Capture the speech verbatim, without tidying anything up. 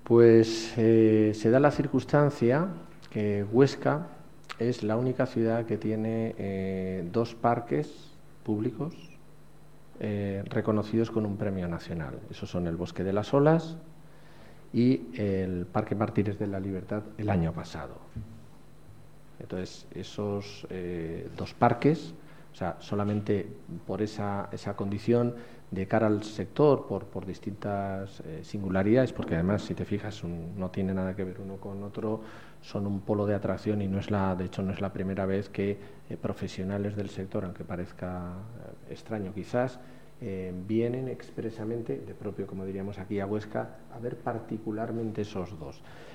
Pues eh, se da la circunstancia que Huesca es la única ciudad que tiene eh, dos parques públicos eh, reconocidos con un premio nacional. Esos son el Bosque de las Olas y el Parque Mártires de la Libertad el año pasado. Entonces, esos eh, dos parques, o sea, solamente por esa, esa condición de cara al sector, por, por distintas eh, singularidades, porque además, si te fijas, un, no tiene nada que ver uno con otro, son un polo de atracción y no es la, de hecho, no es la primera vez que eh, profesionales del sector, aunque parezca eh, extraño quizás, eh, vienen expresamente, de propio, como diríamos aquí, a Huesca, a ver particularmente esos dos.